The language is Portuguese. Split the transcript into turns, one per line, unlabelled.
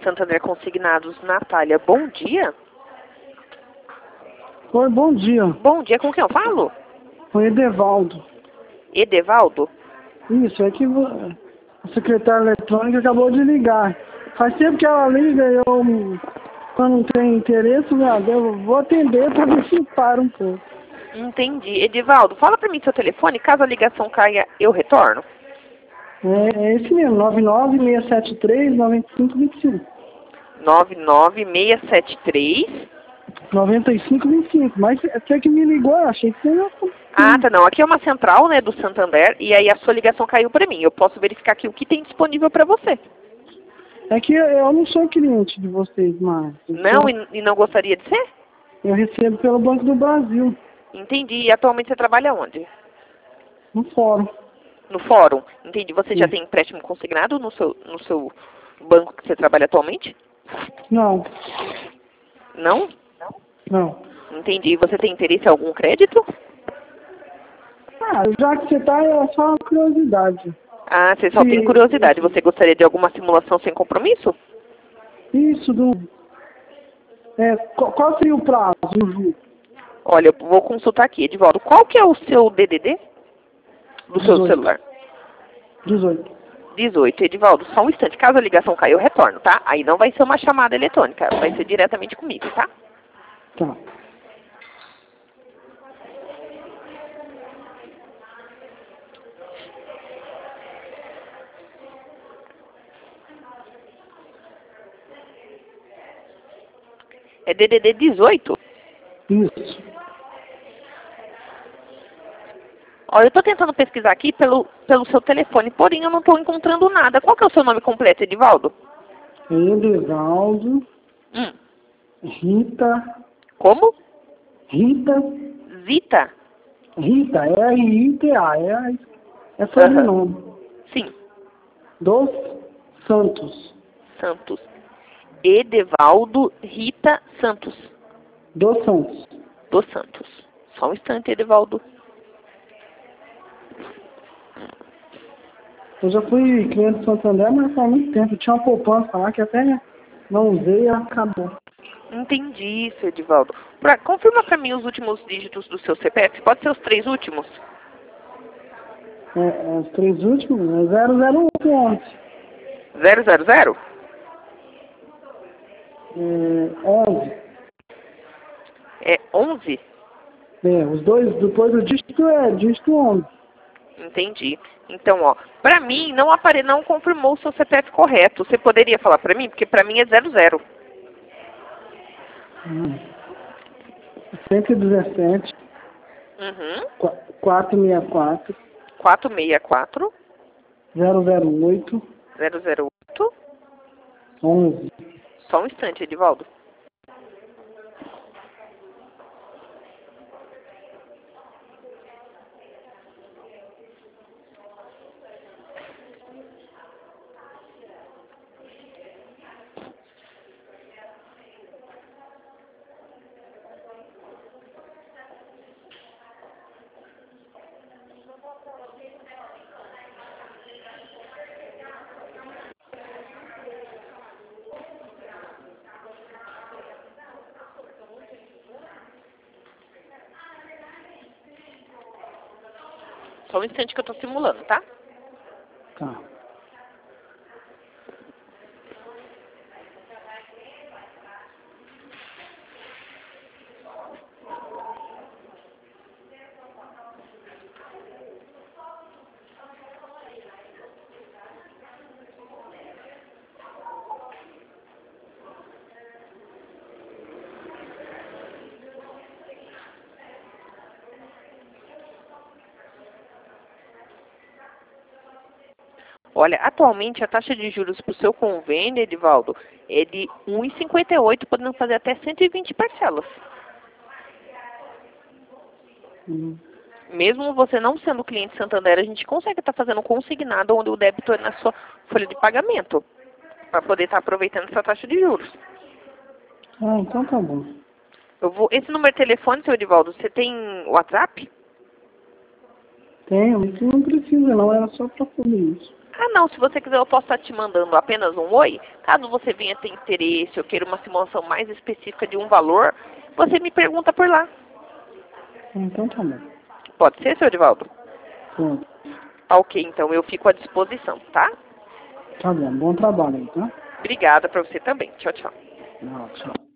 Santander Consignados, Natália. Bom dia.
Oi, bom dia.
Bom dia, com quem eu falo?
Oi, Edevaldo.
Edevaldo?
Isso, é que a secretária eletrônica acabou de ligar. Faz tempo que ela liga e quando não tem interesse, eu vou atender para ver se para um pouco.
Entendi. Edivaldo, fala pra mim seu telefone, caso a ligação caia, eu retorno.
É esse mesmo, 99673-9525.
99673.
9525. Mas até que me ligou, eu achei que você ia...
Ah, tá, não. Aqui é uma central, né, do Santander, e aí a sua ligação caiu pra mim. Eu posso verificar aqui o que tem disponível pra você.
É que eu não sou cliente de vocês mais.
Não, e não gostaria de ser?
Eu recebo pelo Banco do Brasil,
Entendi. E atualmente você trabalha onde?
no fórum.
No fórum. Entendi. Você já
Sim.
tem empréstimo consignado no seu banco que você trabalha atualmente?
Não,
Não?
não.
Entendi. Você tem interesse em algum crédito?
Ah, já que você tá, é só uma curiosidade.
Ah, você só tem curiosidade. Você gostaria de alguma simulação sem compromisso?
Isso, qual seria o prazo, o juro?
Olha, eu vou consultar aqui, Edivaldo. Qual que é o seu DDD do seu
18.
celular?
18.
18. Edivaldo, só um instante. Caso a ligação caia, eu retorno, tá? Aí não vai ser uma chamada eletrônica. Vai ser diretamente comigo, tá?
Tá.
É DDD 18?
Isso.
Olha, eu tô tentando pesquisar aqui pelo seu telefone, porém eu não tô encontrando nada. Qual que é o seu nome completo, Edivaldo?
Edevaldo, Rita,
Como?
Rita,
Zita?
R-I-T-A, é sobrenome.
Sim,
Dos Santos.
Santos. Edevaldo Rita Santos.
Dos Santos.
Dos Santos. Só um instante, Edivaldo.
Eu já fui cliente do Santander, mas faz muito tempo. Tinha uma poupança lá que até não usei e acabou.
Entendi isso, Edivaldo. Confirma pra mim os últimos dígitos do seu CPF. Pode ser os 3 últimos?
Os 3 últimos é 00111.
000?
11.
É 11?
Os dois, depois do dígito dígito 11.
Entendi. Então, ó, pra mim não confirmou o seu CPF correto. Você poderia falar pra mim? Porque pra mim é 00.
117,
Uhum.
464,
464
008,
008.
11.
Só um instante, Edivaldo. Só um instante que eu tô simulando, tá?
Tá.
Olha, atualmente a taxa de juros para o seu convênio, Edivaldo, é de 1,58, podendo fazer até 120 parcelas. Mesmo você não sendo cliente Santander, a gente consegue estar fazendo consignado onde o débito é na sua folha de pagamento, para poder estar aproveitando essa taxa de juros.
Ah, então tá bom.
Esse número de telefone, seu Edivaldo, você tem WhatsApp?
Tenho, isso não precisa não, era só pra fazer isso.
Ah, não, se você quiser eu posso estar te mandando apenas um oi. Caso você venha ter interesse ou queira uma simulação mais específica de um valor, você me pergunta por lá.
Então tá bom.
Pode ser, seu Edivaldo?
Pronto.
Tá ok, então eu fico à disposição, tá?
Tá bom. Bom trabalho aí, tá?
Obrigada para você também. Tchau, tchau.
Não, tchau.